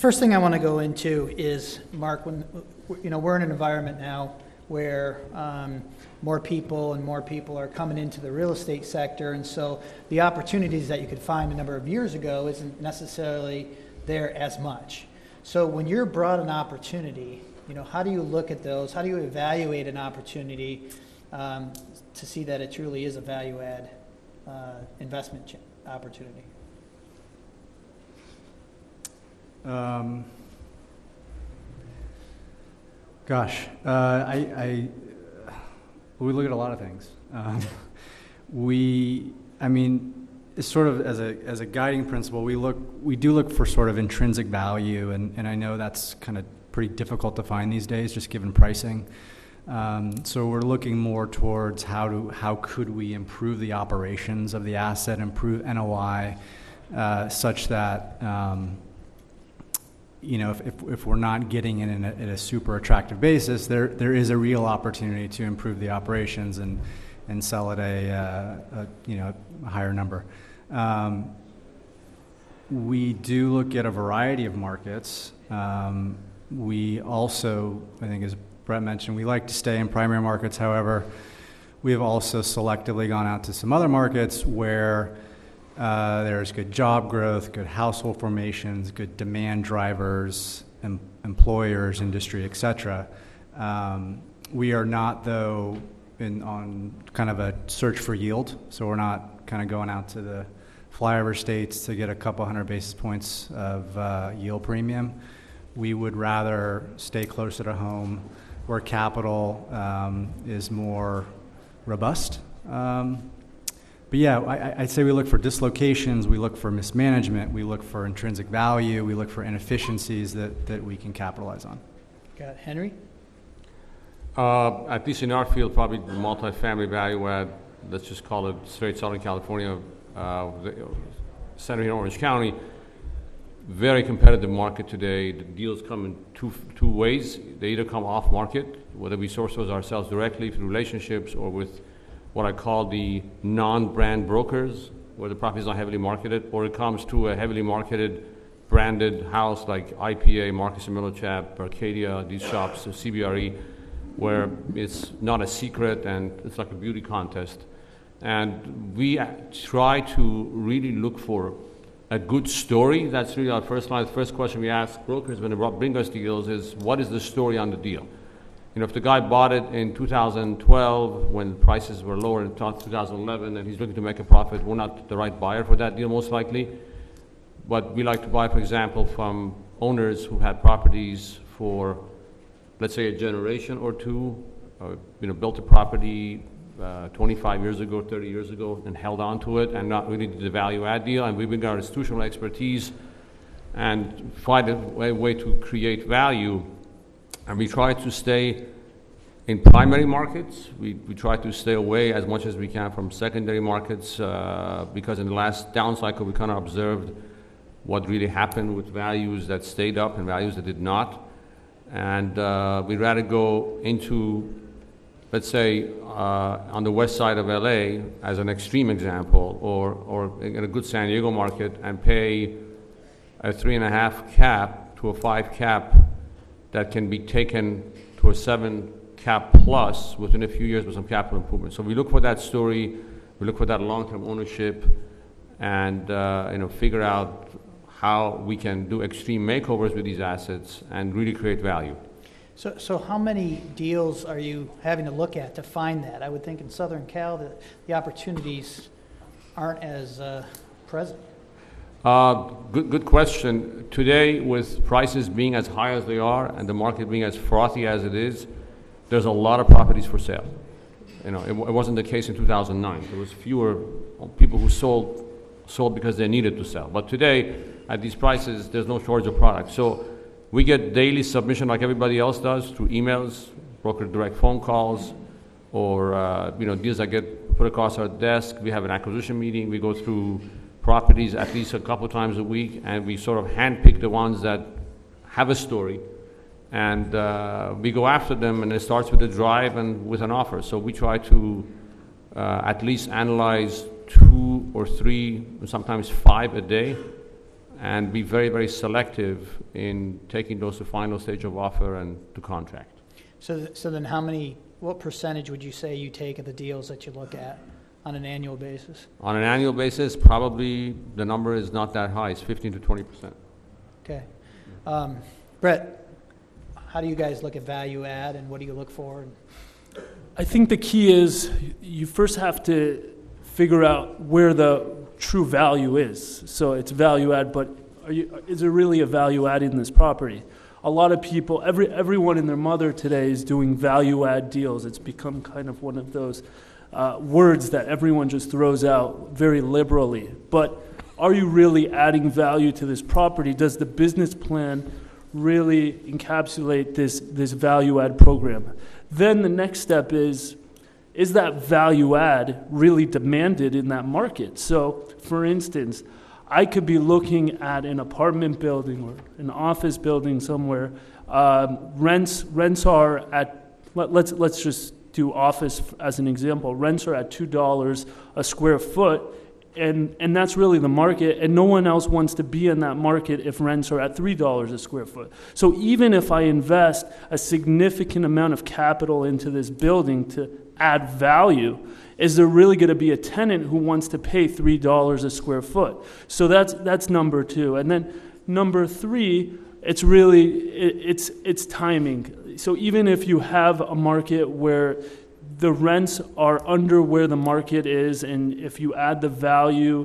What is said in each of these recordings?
first thing I want to go into is, Mark, when we're in an environment now where more people are coming into the real estate sector, and so the opportunities that you could find a number of years ago isn't necessarily there as much. So when you're brought an opportunity, how do you look at those? How do you evaluate an opportunity to see that it truly is a value-add investment opportunity? We look at a lot of things. It's sort of as a guiding principle, we do look for sort of intrinsic value, and I know that's kind of pretty difficult to find these days, just given pricing. So we're looking more towards how could we improve the operations of the asset, improve NOI, such that if we're not getting in at a super attractive basis, there is a real opportunity to improve the operations and sell at a higher number. We do look at a variety of markets. We also, I think as Brett mentioned, we like to stay in primary markets. However, we have also selectively gone out to some other markets where there's good job growth, good household formations, good demand drivers, employers, industry, etc. We are not, though, on kind of a search for yield, so we're not kind of going out to the flyover states to get a couple hundred basis points of yield premium. We would rather stay closer to home where capital is more robust. But yeah, I'd say we look for dislocations, we look for mismanagement, we look for intrinsic value, we look for inefficiencies that we can capitalize on. Got it. Henry? At least in our field, probably the multifamily value add, let's just call it straight Southern California, center here in Orange County. Very competitive market today. The deals come in two ways. They either come off market, whether we source those ourselves directly through relationships or with what I call the non-brand brokers, where the property is not heavily marketed, or it comes to a heavily marketed, branded house like IPA, Marcus & Millichap, Arcadia, these shops, CBRE, where it's not a secret and it's like a beauty contest. And we try to really look for a good story. That's really our first line. The first question we ask brokers when they bring us deals is, what is the story on the deal? If the guy bought it in 2012 when prices were lower in 2011 and he's looking to make a profit, we're not the right buyer for that deal most likely. But we like to buy, for example, from owners who had properties for, let's say, a generation or two, built a property 25 years ago, 30 years ago, and held on to it and not really did the value add deal. And we bring our institutional expertise and find a way to create value. And we try to stay in primary markets. We try to stay away as much as we can from secondary markets because in the last down cycle we kind of observed what really happened with values that stayed up and values that did not. And we'd rather go into, let's say, on the west side of LA as an extreme example, or in a good San Diego market and pay a 3.5 cap to a 5 cap that can be taken to a 7 cap plus within a few years with some capital improvement. So we look for that story, we look for that long-term ownership, and figure out how we can do extreme makeovers with these assets and really create value. So how many deals are you having to look at to find that? I would think in Southern Cal that the opportunities aren't as present. Good question. Today, with prices being as high as they are and the market being as frothy as it is, there's a lot of properties for sale. It wasn't the case in 2009. There was fewer people who sold because they needed to sell. But today, at these prices, there's no shortage of product. So we get daily submission like everybody else does through emails, broker direct phone calls, or deals that get put across our desk. We have an acquisition meeting. We go through properties at least a couple times a week, and we sort of handpick the ones that have a story, and we go after them, and it starts with a drive and with an offer. So we try to at least analyze 2 or 3, sometimes 5 a day, and be very, very selective in taking those to final stage of offer and to contract. So then what percentage would you say you take of the deals that you look at on an annual basis? On an annual basis, probably the number is not that high. It's 15 to 20%. Okay. Brett, how do you guys look at value add, and what do you look for? I think the key is you first have to figure out where the true value is. So it's value add, but is there really a value add in this property? A lot of people, everyone and their mother today is doing value add deals. It's become kind of one of those words that everyone just throws out very liberally. But are you really adding value to this property? Does the business plan really encapsulate this value add program? Then the next step is that value add really demanded in that market? So, for instance, I could be looking at an apartment building or an office building somewhere. Rents are at, let's just do office as an example. Rents are at $2 a square foot, and that's really the market, and no one else wants to be in that market if rents are at $3 a square foot. So even if I invest a significant amount of capital into this building to add value, is there really going to be a tenant who wants to pay $3 a square foot? So that's number two. And then number three, it's really it's timing. So even if you have a market where the rents are under where the market is, and if you add the value,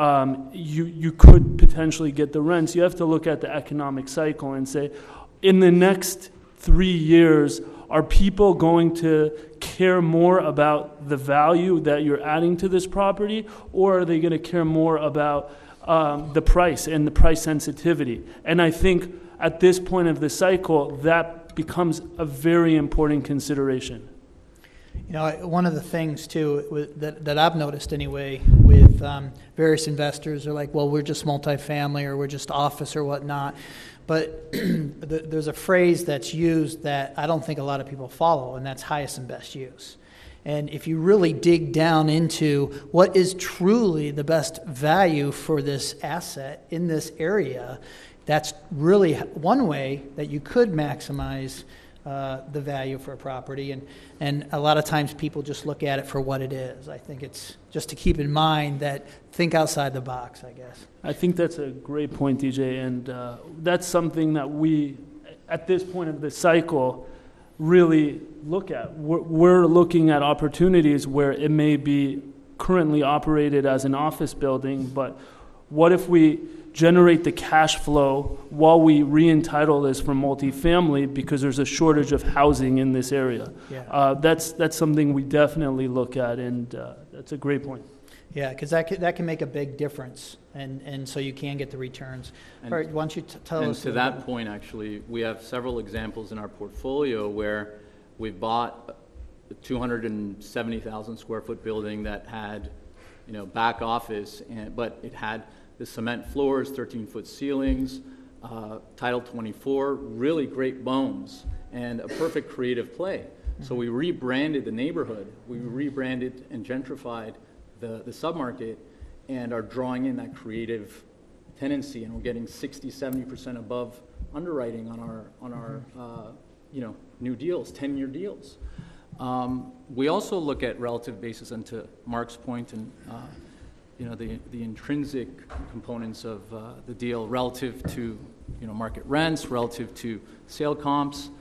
you could potentially get the rents. You have to look at the economic cycle and say, in the next 3 years, are people going to care more about the value that you're adding to this property, or are they going to care more about the price and the price sensitivity? And I think at this point of the cycle, that becomes a very important consideration. You know, one of the things, too, that I've noticed anyway with various investors are like, well, we're just multifamily or we're just office or whatnot. But there's a phrase that's used that I don't think a lot of people follow, and that's highest and best use. And if you really dig down into what is truly the best value for this asset in this area, that's really one way that you could maximize the value for a property, and a lot of times people just look at it for what it is. I think it's just to keep in mind that think outside the box, I guess. I think that's a great point, DJ, and that's something that we, at this point of the cycle, really look at. We're looking at opportunities where it may be currently operated as an office building, but what if we generate the cash flow while we re-entitle this for multifamily because there's a shortage of housing in this area? Yeah. That's something we definitely look at, and that's a great point. Yeah, because that can make a big difference, and so you can get the returns. And, all right, why don't you tell and us? to that point, actually, we have several examples in our portfolio where we've bought a 270,000 square foot building that had, back office, but it had the cement floors, 13-foot ceilings, Title 24, really great bones, and a perfect creative play. Mm-hmm. So we rebranded the neighborhood. We rebranded and gentrified the submarket, and are drawing in that creative tendency, and we're getting 60-70% above underwriting on our new deals, 10-year deals. We also look at relative basis, and to Mark's point, and the intrinsic components of the deal relative to market rents, relative to sale comps,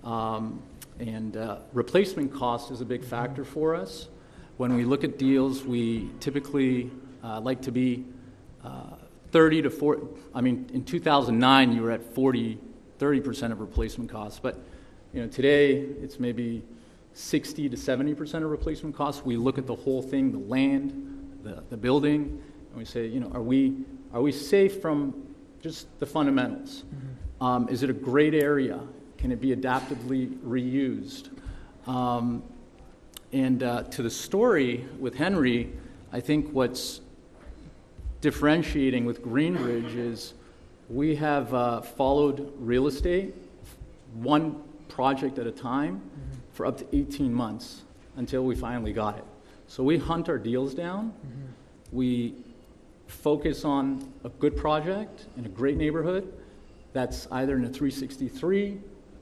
and replacement cost is a big factor for us. When we look at deals, we typically like to be 30 to 40. I mean, in 2009, you were at 30% of replacement costs, but today it's maybe 60 to 70% of replacement costs. We look at the whole thing, the land, the building, and we say, are we safe from just the fundamentals? Mm-hmm. Is it a great area? Can it be adaptively reused? And to the story with Henry, I think what's differentiating with Greenbridge is we have followed real estate one project at a time mm-hmm. for up to 18 months until we finally got it. So we hunt our deals down. Mm-hmm. We focus on a good project in a great neighborhood that's either in a 363,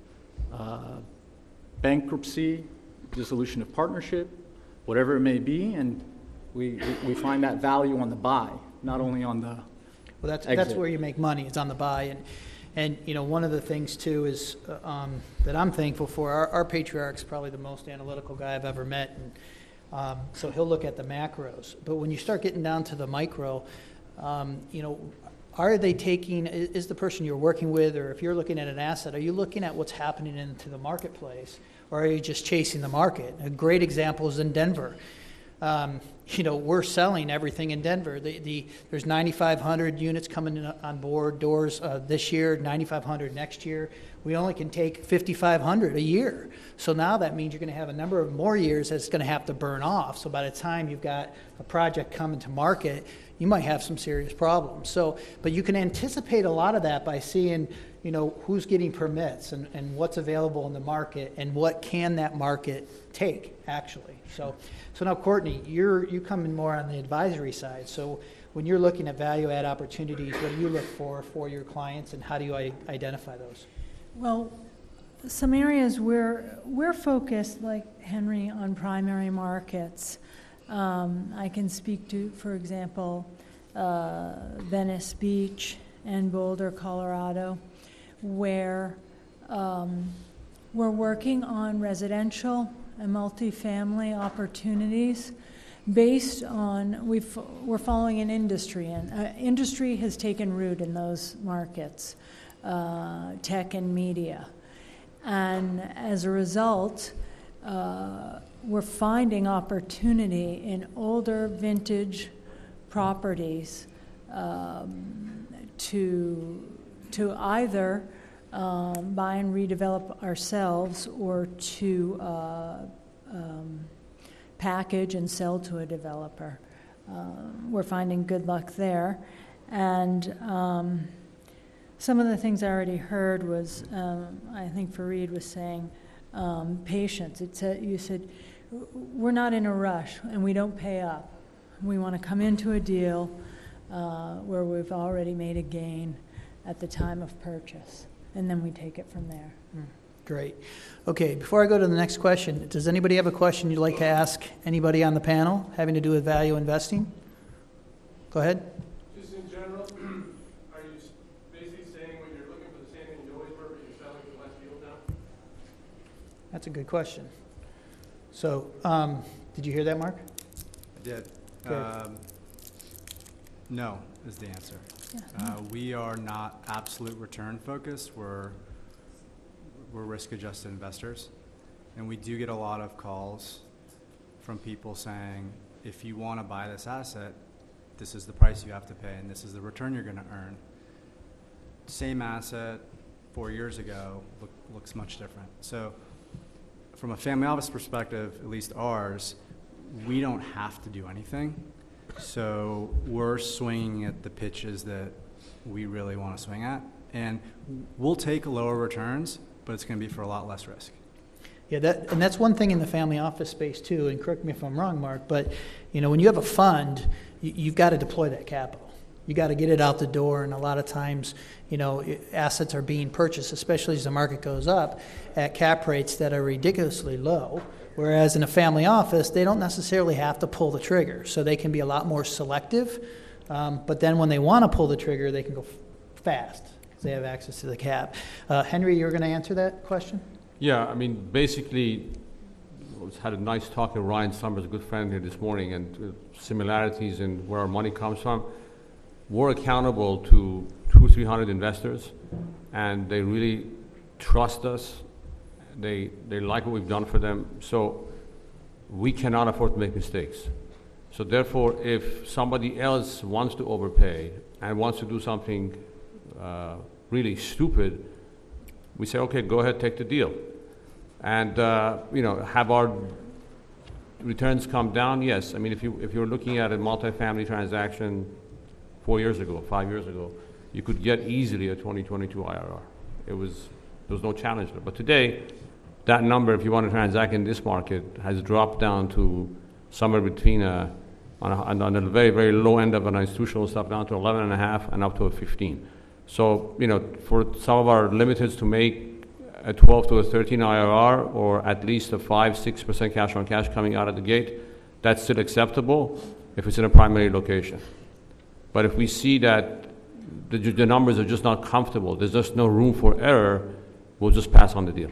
bankruptcy, dissolution of partnership, whatever it may be, and we find that value on the buy, not only on the Well, that's exit. where you make money. It's on the buy, and you know, one of the things too is that I'm thankful for. Our patriarch's probably the most analytical guy I've ever met, and so he'll look at the macros. But when you start getting down to the micro, you know, are they taking? Is the person you're working with, or if you're looking at an asset, are you looking at what's happening into the marketplace, or are you just chasing the market? A great example is in Denver. You know, we're selling everything in Denver. There's 9,500 units coming on board doors this year, 9,500 next year. We only can take 5,500 a year. So now that means you're going to have a number of more years that's going to have to burn off. So by the time you've got a project coming to market, you might have some serious problems. So, but you can anticipate a lot of that by seeing, you know, who's getting permits and what's available in the market and what can that market take, actually. So now, Courtney, you come in more on the advisory side. So when you're looking at value add opportunities, what do you look for your clients, and how do you identify those? Well, some areas where we're focused, like Henry, on primary markets. I can speak to, for example, Venice Beach and Boulder, Colorado, where we're working on residential and multifamily opportunities based on, we're following an industry, and industry has taken root in those markets, tech and media. And as a result, we're finding opportunity in older vintage properties to either buy and redevelop ourselves or to package and sell to a developer. We're finding good luck there. And some of the things I already heard was, I think Fareed was saying, patience. You said, we're not in a rush and we don't pay up. We want to come into a deal where we've already made a gain at the time of purchase, and then we take it from there. Great. Okay, before I go to the next question, does anybody have a question you'd like to ask anybody on the panel having to do with value investing? Go ahead. Just in general, are you basically saying when you're looking for the same thing you always were, but you're selling for less yield now? That's a good question. So, did you hear that, Mark? I did. Good. No is the answer. Yeah. We are not absolute return focused. We're risk-adjusted investors, and we do get a lot of calls from people saying, if you want to buy this asset, this is the price you have to pay, and this is the return you're going to earn. Same asset 4 years ago looks much different. So from a family office perspective, at least ours, we don't have to do anything. So we're swinging at the pitches that we really want to swing at, and we'll take lower returns, but it's going to be for a lot less risk. Yeah, that's one thing in the family office space too, and correct me if I'm wrong, Mark, but you know, when you have a fund, you've got to deploy that capital. You got to get it out the door, and a lot of times, you know, assets are being purchased, especially as the market goes up, at cap rates that are ridiculously low. Whereas in a family office, they don't necessarily have to pull the trigger, so they can be a lot more selective. But then when they want to pull the trigger, they can go fast because they have access to the cap. Henry, you're going to answer that question? Yeah, I mean, basically, I had a nice talk with Ryan Summers, a good friend here this morning, and similarities in where our money comes from. We're accountable to 200-300 investors, and they really trust us. They like what we've done for them, so we cannot afford to make mistakes. So therefore, if somebody else wants to overpay and wants to do something really stupid, we say, okay, go ahead, take the deal. And you know, have our returns come down? Yes. I mean, if you're looking at a multifamily transaction 4 years ago, 5 years ago, you could get easily a 2022 IRR. There was no challenge there. But today, that number, if you want to transact in this market, has dropped down to somewhere between a on the very, very low end of an institutional stuff down to 11.5 and up to a 15. So, for some of our limiteds to make a 12 to a 13 IRR or at least a 5-6% cash on cash coming out of the gate, that's still acceptable if it's in a primary location. But if we see that the numbers are just not comfortable, there's just no room for error, we'll just pass on the deal.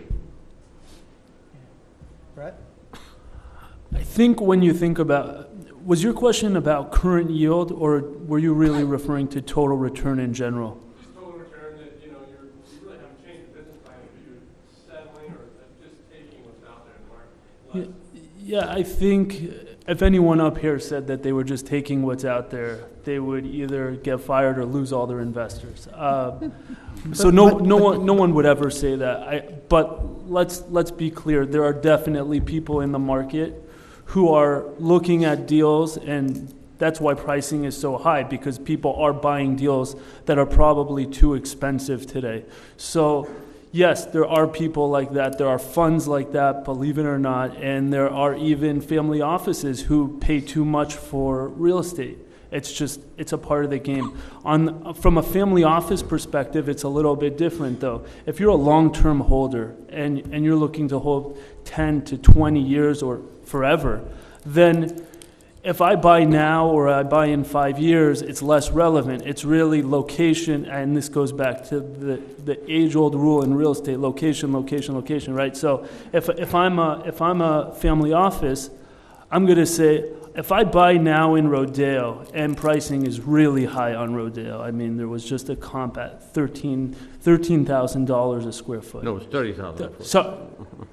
Brett? I think when you think about, was your question about current yield, or were you really referring to total return in general? Just total return that, you really haven't changed the business plan, but you're settling or just taking what's out there in the market. Yeah, I think if anyone up here said that they were just taking what's out there, they would either get fired or lose all their investors. So no one would ever say that. But let's be clear. There are definitely people in the market who are looking at deals, and that's why pricing is so high, because people are buying deals that are probably too expensive today. So yes, there are people like that. There are funds like that, believe it or not, and there are even family offices who pay too much for real estate. It's a part of the game. From a family office perspective, it's a little bit different, though. If you're a long-term holder and you're looking to hold 10 to 20 years or forever, then if I buy now or I buy in 5 years, it's less relevant. It's really location, and this goes back to the age-old rule in real estate: location, location, location. Right. So if I'm a family office, I'm going to say, if I buy now in Rodeo, and pricing is really high on Rodeo. I mean, there was just a comp at $13,000 a square foot. No, it's 30,000. So.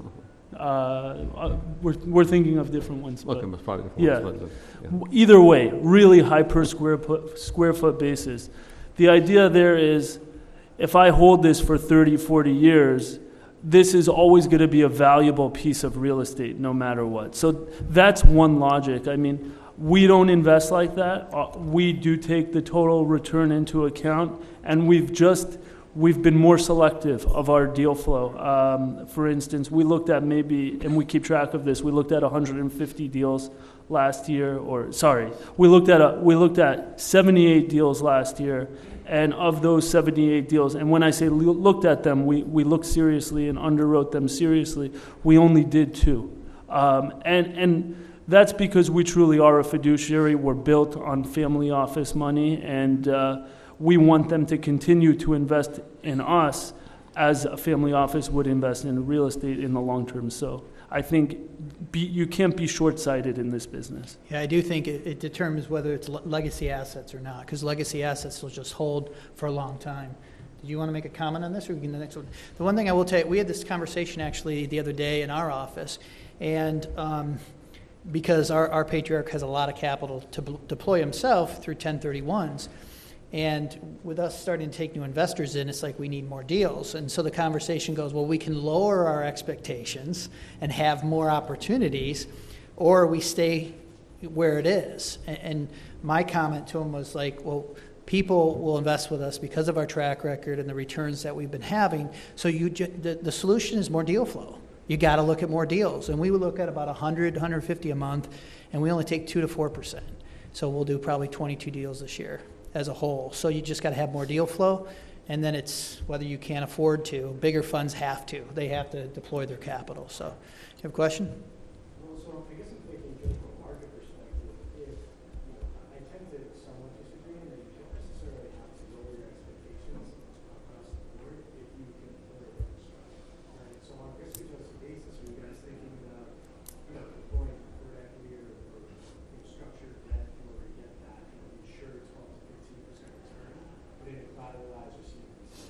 We're thinking of different ones. But okay, but probably yeah. Either way, really high per square foot basis. The idea there is, if I hold this for 30, 40 years, this is always going to be a valuable piece of real estate no matter what. So that's one logic. I mean, we don't invest like that. We do take the total return into account, and we've been more selective of our deal flow. For instance, we looked at and we keep track of this, we looked at 150 deals last year, we looked at 78 deals last year, and of those 78 deals, and when I say looked at them, we looked seriously and underwrote them seriously, we only did 2. And that's because we truly are a fiduciary. We're built on family office money, and we want them to continue to invest in us as a family office would invest in real estate in the long term. So I think you can't be short-sighted in this business. Yeah, I do think it determines whether it's legacy assets or not, because legacy assets will just hold for a long time. Did you want to make a comment on this, or we can the next one? The one thing I will tell you, we had this conversation actually the other day in our office, and because our patriarch has a lot of capital to deploy himself through 1031s, and with us starting to take new investors in, it's like we need more deals. And so the conversation goes, well, we can lower our expectations and have more opportunities, or we stay where it is. And my comment to him was like, well, people will invest with us because of our track record and the returns that we've been having. So the solution is more deal flow. You got to look at more deals. And we would look at about 100, 150 a month, and we only take 2 to 4%. So we'll do probably 22 deals this year as a whole. So you just got to have more deal flow, and then it's whether you can't afford to. Bigger funds have to. They have to deploy their capital. So you have a question? Well, so I guess I'm thinking just from a market perspective, I tend to somewhat disagree in that you don't necessarily have to lower your expectations across the board if you can afford it. Right? So on a risk-adjusted basis, are you guys thinking about deploying preferred equity or structured debt in order to get that insured 12 to 15% return, but in a collateralized receivables?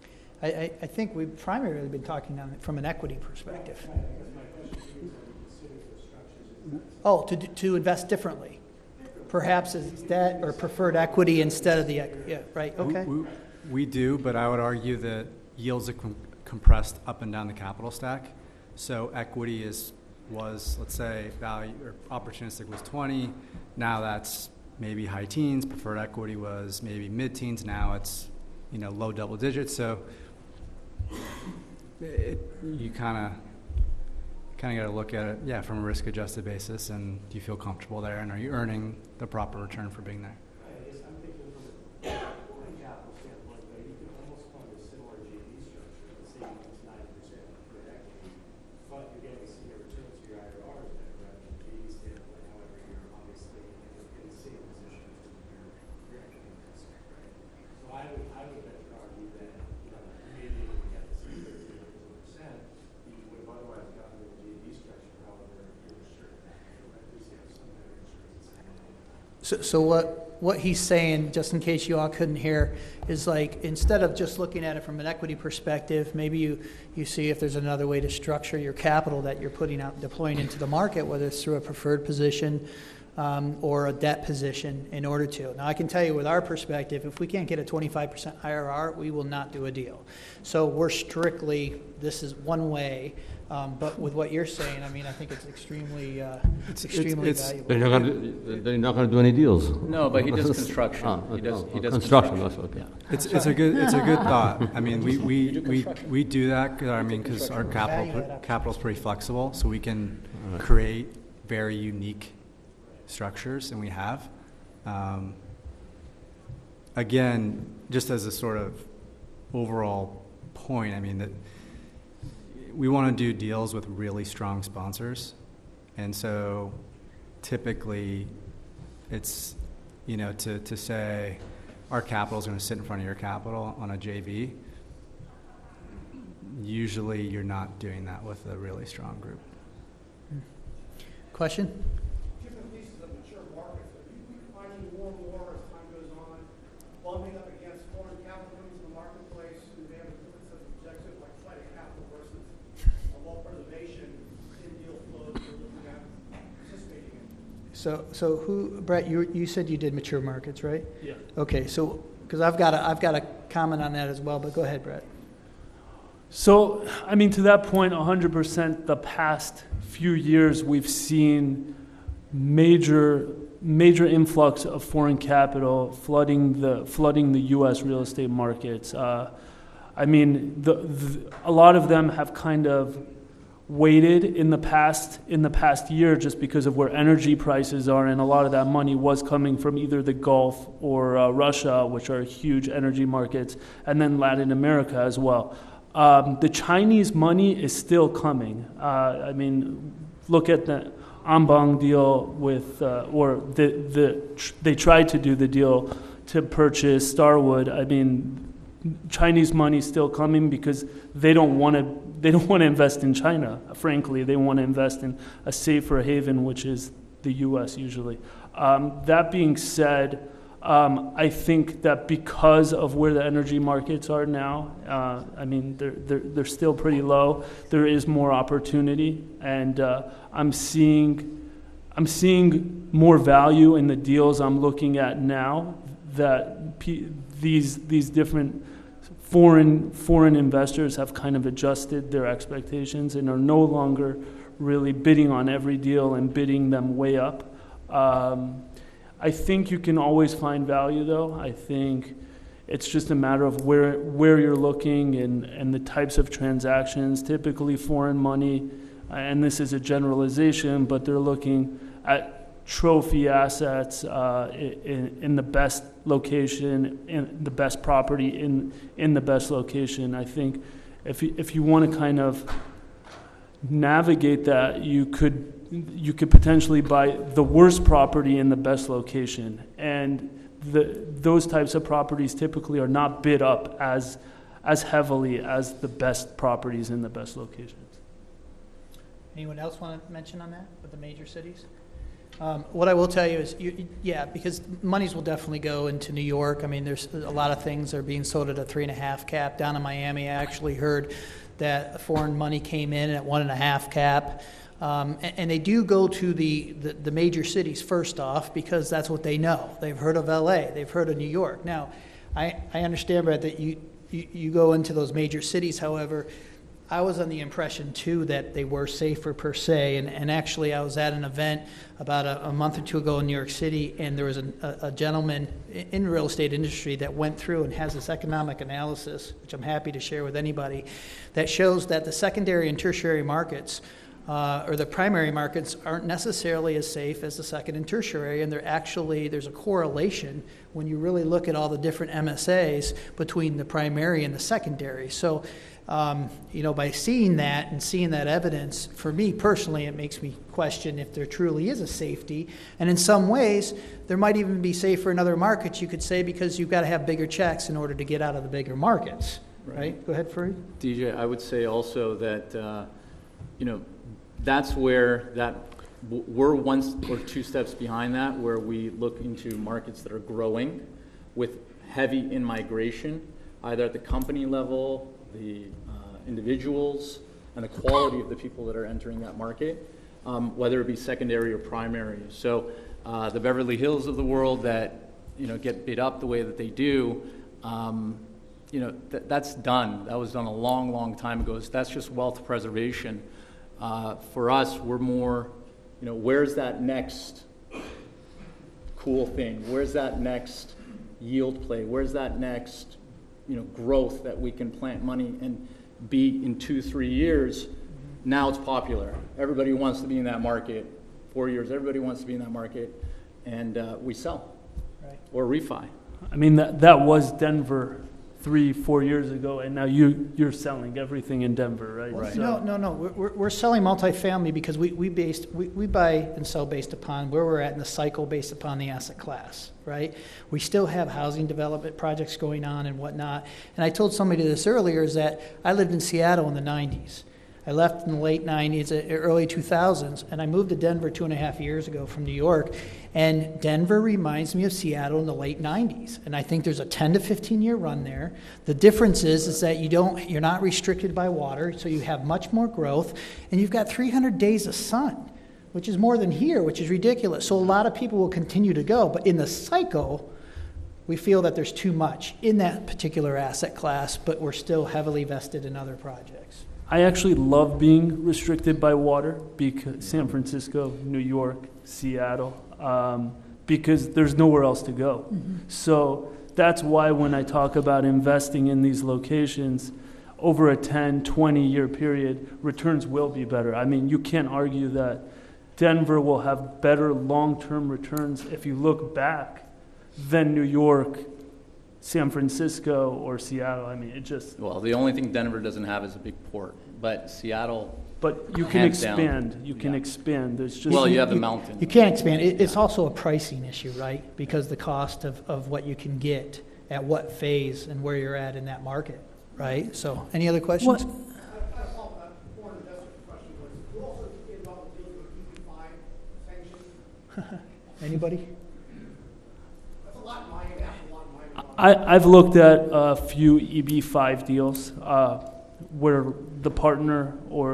I think we've primarily been talking from an equity perspective. Right. I guess my question to you is, have you considered those structures? Oh, to invest differently. Perhaps as debt or preferred equity instead of the equity. Yeah, right, okay. We do, but I would argue that yields are compressed up and down the capital stack. So equity was, let's say, value or opportunistic was 20. Now that's maybe high teens. Preferred equity was maybe mid-teens. Now it's low double digits. So you kind kind of got to look at it, yeah, from a risk-adjusted basis, and do you feel comfortable there, and are you earning the proper return for being there? I guess I'm thinking from a working capital standpoint, though, you could almost find a similar JV structure, let's say it's 90% for equity, but you're getting similar returns for your IRRs there, right? From a JV standpoint, however, you're obviously in the same position as your equity investment, right? So I would venture argue that, you know, you may be able to get the same 30% that you would have otherwise gotten in the JV structure, however, you're insured that, or at least you have some kind of insurance. So what he's saying, just in case you all couldn't hear, is like, instead of just looking at it from an equity perspective, maybe you see if there's another way to structure your capital that you're putting out, deploying into the market, whether it's through a preferred position or a debt position in order to. Now, I can tell you with our perspective, if we can't get a 25% IRR, we will not do a deal. So we're strictly, this is one way. But with what you're saying, I mean, I think it's extremely valuable. They're not going to do any deals. No, but he does construction. He does construction. That's okay. Yeah. It's a good thought. I mean, we do that. I mean, because our capital's pretty flexible, so we can create very unique structures, and we have. Again, just as a sort of overall point, I mean that we want to do deals with really strong sponsors, and so typically it's, you know, to say our capital is going to sit in front of your capital on a JV. Usually you're not doing that with a really strong group. Question? Different pieces of mature markets, are you finding more and more as time goes on, bumping up against foreign capital coming to the marketplace, who they have a different set of objectives, like flight of capital versus a wealth preservation in deal flow that you're looking at participating in? So who, Brett? You said you did mature markets, right? Yeah. Okay, so because I've got a comment on that as well, but go ahead, Brett. So, I mean, to that point, 100%, the past few years we've seen major influx of foreign capital flooding the U.S. real estate markets. I mean, a lot of them have kind of waited in the past year just because of where energy prices are, and a lot of that money was coming from either the Gulf or Russia, which are huge energy markets, and then Latin America as well. The Chinese money is still coming. I mean, look at the Ambang deal with, they tried to do the deal to purchase Starwood. I mean, Chinese money is still coming because they don't want to invest in China. Frankly, they want to invest in a safer haven, which is the U.S. usually. That being said, I think that because of where the energy markets are now, I mean, they're still pretty low. There is more opportunity, and I'm seeing more value in the deals I'm looking at now. That these different foreign investors have kind of adjusted their expectations and are no longer really bidding on every deal and bidding them way up. I think you can always find value, though. I think it's just a matter of where you're looking and the types of transactions. Typically foreign money, and this is a generalization, but they're looking at trophy assets in the best location, in the best property, in the best location. I think if you want to kind of navigate that, you could potentially buy the worst property in the best location, and those types of properties typically are not bid up as heavily as the best properties in the best locations. Anyone else want to mention on that with the major cities? What I will tell you is, because monies will definitely go into New York. I mean, there's a lot of things that are being sold at a 3.5 cap. Down in Miami, I actually heard that foreign money came in at 1.5 cap. And they do go to the major cities first off because that's what they know. They've heard of LA, they've heard of New York. Now, I understand, Brett, that you go into those major cities. However, I was on the impression too that they were safer per se. And actually, I was at an event about a month or two ago in New York City, and there was a gentleman in the real estate industry that went through and has this economic analysis, which I'm happy to share with anybody, that shows that the secondary and tertiary markets or the primary markets aren't necessarily as safe as the second and tertiary, and there's a correlation when you really look at all the different MSAs between the primary and the secondary. So, by seeing that and seeing that evidence, for me personally, it makes me question if there truly is a safety. And in some ways, there might even be safer in other markets, you could say, because you've got to have bigger checks in order to get out of the bigger markets, right? Go ahead, Fareed. DJ, I would say also that, that's where we're one or two steps behind that, where we look into markets that are growing with heavy in-migration, either at the company level, the individuals, and the quality of the people that are entering that market, whether it be secondary or primary. So the Beverly Hills of the world that get bid up the way that they do, that's done. That was done a long, long time ago. So that's just wealth preservation. For us, we're more, where's that next cool thing? Where's that next yield play? Where's that next, growth that we can plant money and be in 2-3 years? Now it's popular. Everybody wants to be in that market. 4 years, everybody wants to be in that market, and we sell, right, or refi. I mean, that was Denver 3-4 years ago, and now you're selling everything in Denver, right? Well, So, no. We're selling multifamily because we buy and sell based upon where we're at in the cycle, based upon the asset class, right? We still have housing development projects going on and whatnot. And I told somebody this earlier, is that I lived in Seattle in the 90s. I left in the late 90s, early 2000s, and I moved to Denver 2.5 years ago from New York. And Denver reminds me of Seattle in the late 90s. And I think there's a 10 to 15 year run there. The difference is that you're not restricted by water, so you have much more growth, and you've got 300 days of sun, which is more than here, which is ridiculous. So a lot of people will continue to go, but in the cycle, we feel that there's too much in that particular asset class, but we're still heavily vested in other projects. I actually love being restricted by water, because San Francisco, New York, Seattle, because there's nowhere else to go. Mm-hmm. So that's why when I talk about investing in these locations over a 10, 20-year period, returns will be better. I mean, you can't argue that Denver will have better long-term returns if you look back than New York, San Francisco, or Seattle. I mean, it just... Well, the only thing Denver doesn't have is a big port, but Seattle... But you can expand. Down. You can expand. There's just... Well, you have the mountain. You can't expand. It's also a pricing issue, right? Because the cost of what you can get at what phase and where you're at in that market, right? So, any other questions? One investment question was, you also get involved with dealing with EB-5 sanctions? Anybody? That's a lot in Miami. I've looked at a few EB-5 deals where the partner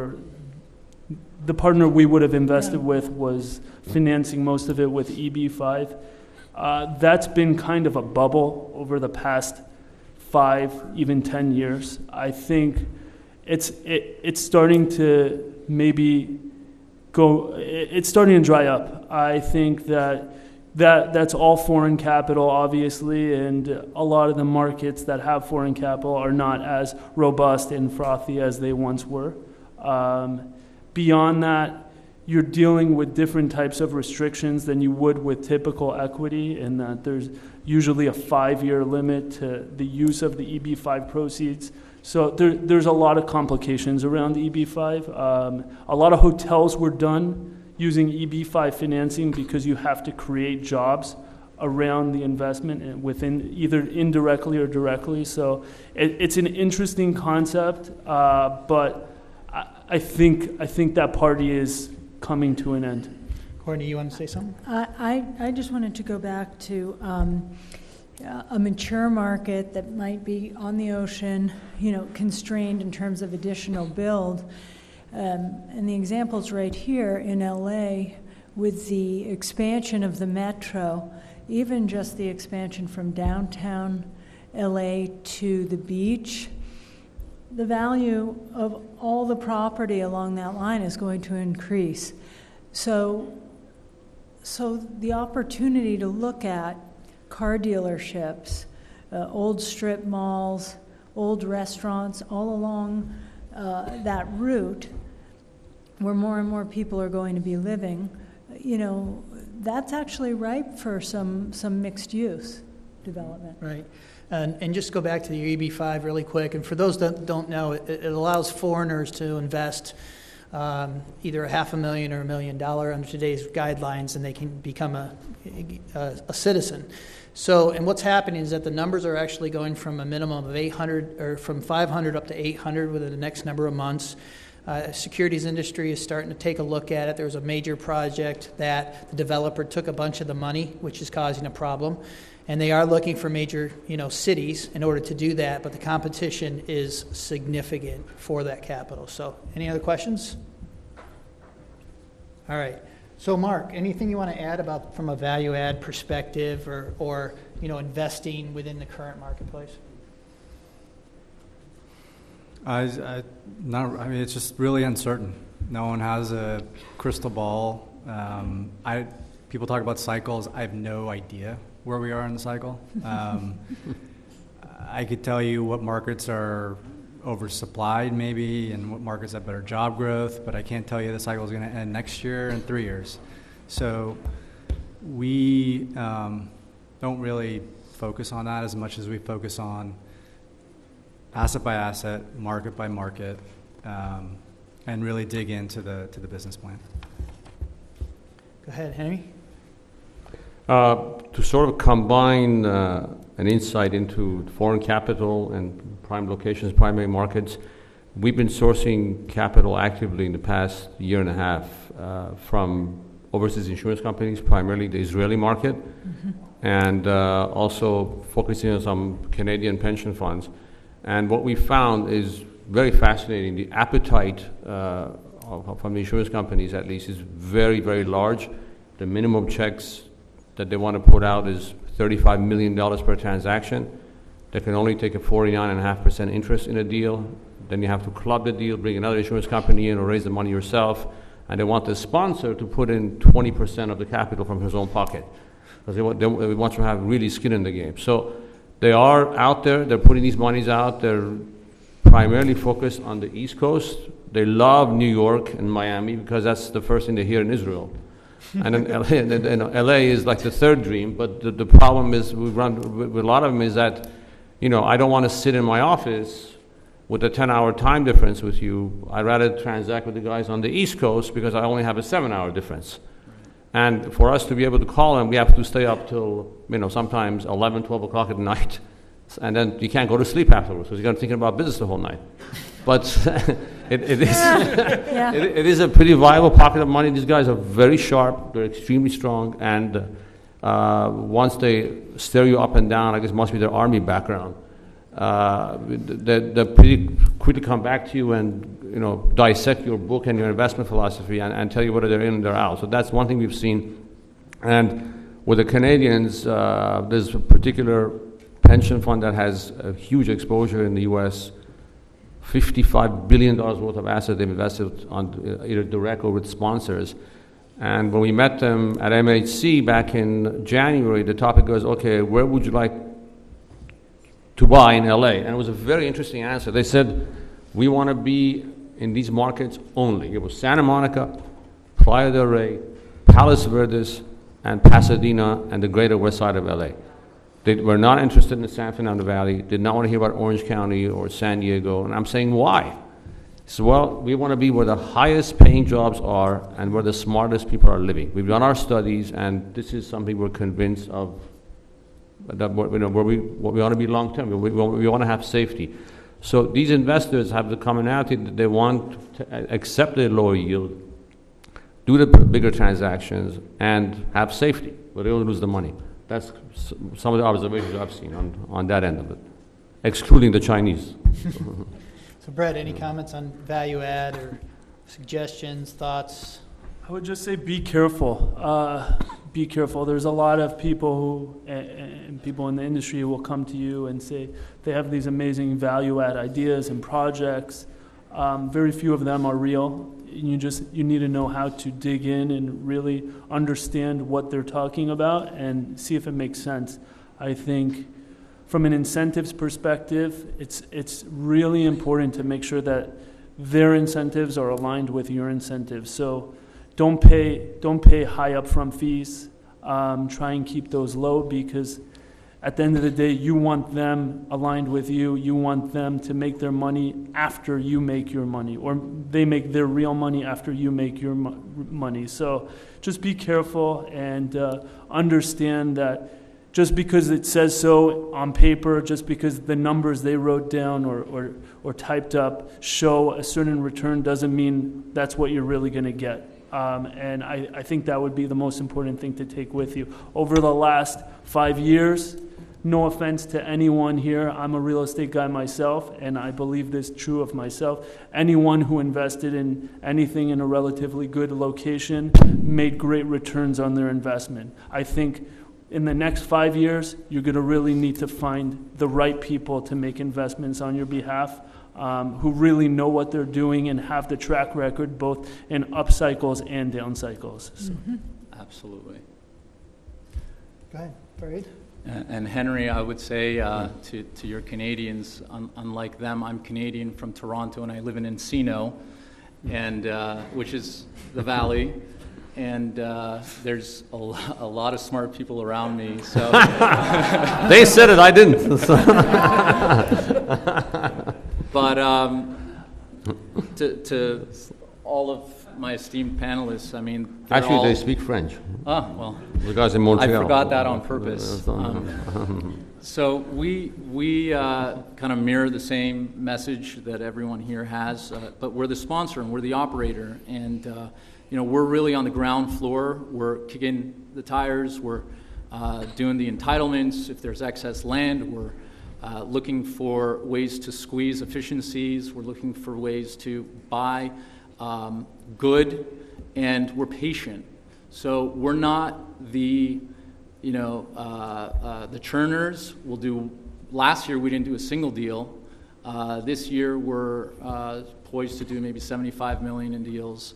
we would have invested with was financing most of it with EB-5. That's been kind of a bubble over the past 5, even 10 years. I think it's starting to maybe go. It's starting to dry up. I think that's all foreign capital, obviously, and a lot of the markets that have foreign capital are not as robust and frothy as they once were. Beyond that, you're dealing with different types of restrictions than you would with typical equity, in that there's usually a 5-year limit to the use of the EB-5 proceeds. So there's a lot of complications around EB-5. A lot of hotels were done using EB-5 financing because you have to create jobs around the investment and within, either indirectly or directly. So it's an interesting concept, but I think that party is coming to an end. Courtney, you want to say something? I just wanted to go back to a mature market that might be on the ocean, constrained in terms of additional build. And the example's right here in LA with the expansion of the metro, even just the expansion from downtown LA to the beach. The value of all the property along that line is going to increase. So the opportunity to look at car dealerships, old strip malls, old restaurants all along that route where more and more people are going to be living, that's actually ripe for some mixed use development. Right. And just go back to the EB5 really quick. And for those that don't know, it allows foreigners to invest either $500,000 or $1 million under today's guidelines, and they can become a citizen. So, and what's happening is that the numbers are actually going from a minimum of 800, or from 500 up to 800 within the next number of months. Securities industry is starting to take a look at it. There was a major project that the developer took a bunch of the money, which is causing a problem. And they are looking for major, cities in order to do that, but the competition is significant for that capital. So, any other questions? All right. So, Mark, anything you want to add about from a value add perspective, or investing within the current marketplace? It's just really uncertain. No one has a crystal ball. People talk about cycles. I have no idea where we are in the cycle. I could tell you what markets are oversupplied maybe, and what markets have better job growth, but I can't tell you the cycle is going to end next year and 3 years. So we don't really focus on that as much as we focus on asset by asset, market by market, and really dig into the business plan. Go ahead, Henry. To sort of combine an insight into foreign capital and prime locations, primary markets, we've been sourcing capital actively in the past year and a half from overseas insurance companies, primarily the Israeli market, and also focusing on some Canadian pension funds. And what we found is very fascinating. The appetite from the insurance companies, at least, is very, very large. The minimum checks that they want to put out is $35 million per transaction. They can only take a 49.5% interest in a deal. Then you have to club the deal, bring another insurance company in, or raise the money yourself. And they want the sponsor to put in 20% of the capital from his own pocket, because they want to have really skin in the game. So they are out there. They're putting these monies out. They're primarily focused on the East Coast. They love New York and Miami because that's the first thing they hear in Israel. And then LA is like the third dream, but the problem is we run with a lot of them is that, I don't want to sit in my office with a 10-hour time difference with you. I'd rather transact with the guys on the East Coast because I only have a 7-hour difference. And for us to be able to call them, we have to stay up till, sometimes 11, 12 o'clock at night. And then you can't go to sleep afterwards because you're thinking about business the whole night. But it is a pretty viable pocket of money. These guys are very sharp. They're extremely strong. And once they stare you up and down, I guess it must be their army background, they pretty quickly come back to you and dissect your book and your investment philosophy and tell you whether they're in or they're out. So that's one thing we've seen. And with the Canadians, there's a particular pension fund that has a huge exposure in the U.S., $55 billion worth of assets they've invested on either direct or with sponsors. And when we met them at MHC back in January, the topic was, okay, where would you like to buy in LA? And it was a very interesting answer. They said, we want to be in these markets only. It was Santa Monica, Playa del Rey, Palos Verdes, and Pasadena, and the greater west side of LA. They were not interested in the San Fernando Valley, did not want to hear about Orange County or San Diego. And I'm saying, why? So, well, we want to be where the highest paying jobs are and where the smartest people are living. We've done our studies, and this is something we're convinced of, that where we want to be long term. We want to have safety. So these investors have the commonality that they want to accept a lower yield, do the bigger transactions, and have safety, but they don't lose the money. That's some of the observations I've seen on that end of it, excluding the Chinese. So, Brett, any comments on value add or suggestions, thoughts? I would just say be careful. Be careful. There's a lot of people and people in the industry who will come to you and say they have these amazing value add ideas and projects. Very few of them are real. You need to know how to dig in and really understand what they're talking about and see if it makes sense. I think from an incentives perspective, it's really important to make sure that their incentives are aligned with your incentives. So don't pay high upfront fees. Try and keep those low, because at the end of the day, you want them aligned with you. You want them to make their money after you make your money, or they make their real money after you make your money. So just be careful and understand that just because it says so on paper, just because the numbers they wrote down or typed up show a certain return, doesn't mean that's what you're really going to get. And I think that would be the most important thing to take with you. Over the last 5 years, no offense to anyone here, I'm a real estate guy myself, and I believe this true of myself. Anyone who invested in anything in a relatively good location made great returns on their investment. I think in the next 5 years, you're going to really need to find the right people to make investments on your behalf, who really know what they're doing and have the track record both in up cycles and down cycles. So. Absolutely. Go ahead, Fareed. And Henry, I would say to your Canadians, unlike them, I'm Canadian from Toronto, and I live in Encino, and which is the valley, and there's a lot of smart people around me. So They said it, I didn't. But to all of my esteemed panelists, I mean, Actually, they speak French. Oh, well. The guys in Montreal. I forgot that on purpose. So we kind of mirror the same message that everyone here has, but we're the sponsor and we're the operator, and we're really on the ground floor. We're kicking the tires. We're doing the entitlements. If there's excess land, we're looking for ways to squeeze efficiencies. We're looking for ways to buy good, and we're patient. So we're not the churners. Last year we didn't do a single deal. This year we're poised to do maybe 75 million in deals.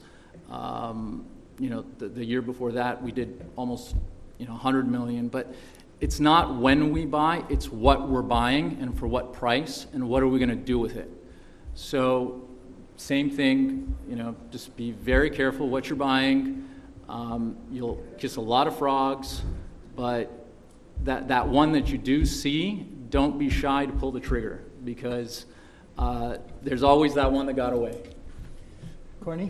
The year before that we did almost 100 million. But it's not when we buy, it's what we're buying and for what price and what are we going to do with it. So same thing, just be very careful what you're buying. You'll kiss a lot of frogs, but that one that you do see, don't be shy to pull the trigger, because there's always that one that got away. Courtney?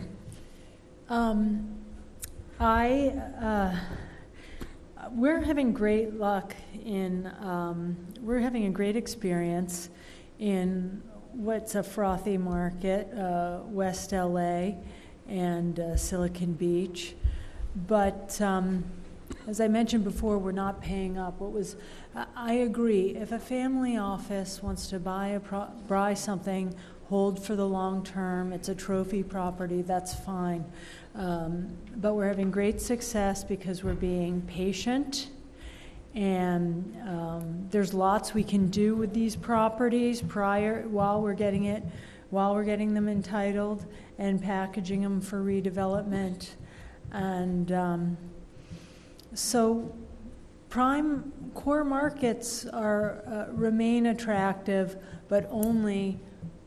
We're having great luck we're having a great experience in what's a frothy market, West LA and Silicon Beach. But as I mentioned before, we're not paying up. I agree. If a family office wants to buy something, hold for the long term, it's a trophy property, that's fine. But we're having great success because we're being patient, and there's lots we can do with these properties while we're getting them entitled and packaging them for redevelopment. And so prime core markets remain attractive, but only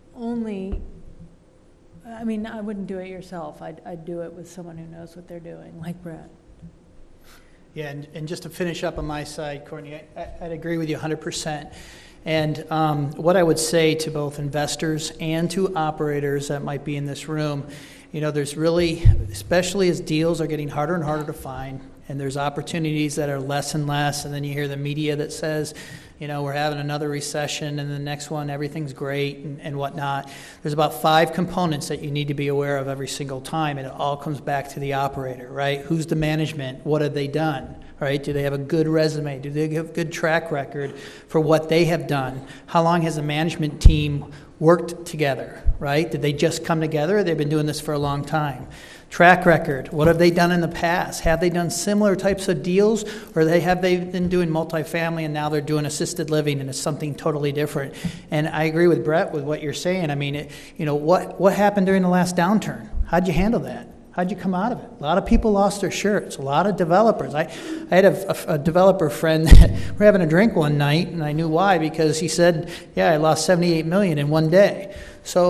I mean, I wouldn't do it yourself. I'd do it with someone who knows what they're doing, like Brett. Yeah, and just to finish up on my side, Courtney, I'd agree with you 100%. And what I would say to both investors and to operators that might be in this room, there's really, especially as deals are getting harder and harder to find, and there's opportunities that are less and less, and then you hear the media that says, we're having another recession, and the next one, everything's great, and whatnot. There's about 5 components that you need to be aware of every single time, and it all comes back to the operator, right? Who's the management? What have they done, right? Do they have a good resume? Do they have a good track record for what they have done? How long has the management team worked together, right? Did they just come together, or they've been doing this for a long time? Track record, what have they done in the past? Have they done similar types of deals, or have they been doing multifamily and now they're doing assisted living and it's something totally different? And I agree with Brett with what you're saying. I mean, what happened during the last downturn? How'd you handle that? How'd you come out of it? A lot of people lost their shirts. A lot of developers. I had a developer friend that we're having a drink one night, and I knew why, because he said, "Yeah, I lost $78 million in one day." So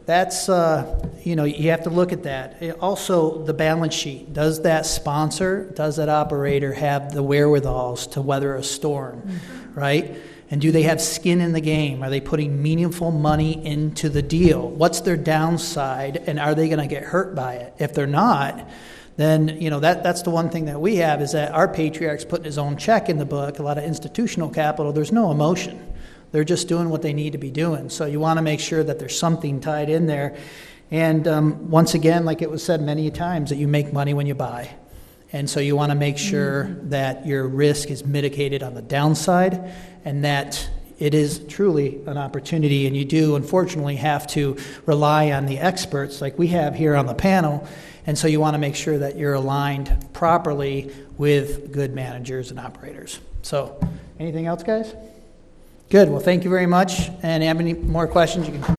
that's, you have to look at that. Also, the balance sheet. Does that sponsor, does that operator have the wherewithals to weather a storm, right? And do they have skin in the game? Are they putting meaningful money into the deal? What's their downside, and are they going to get hurt by it? If they're not, then, that's the one thing that we have, is that our Patriarch's putting his own check in the book, a lot of institutional capital. There's no emotion. They're just doing what they need to be doing. So you want to make sure that there's something tied in there. And once again, like it was said many times, that you make money when you buy. And so you want to make sure that your risk is mitigated on the downside, and that it is truly an opportunity. And you do, unfortunately, have to rely on the experts like we have here on the panel. And so you want to make sure that you're aligned properly with good managers and operators. So anything else, guys? Good. Well, thank you very much. And have any more questions, you can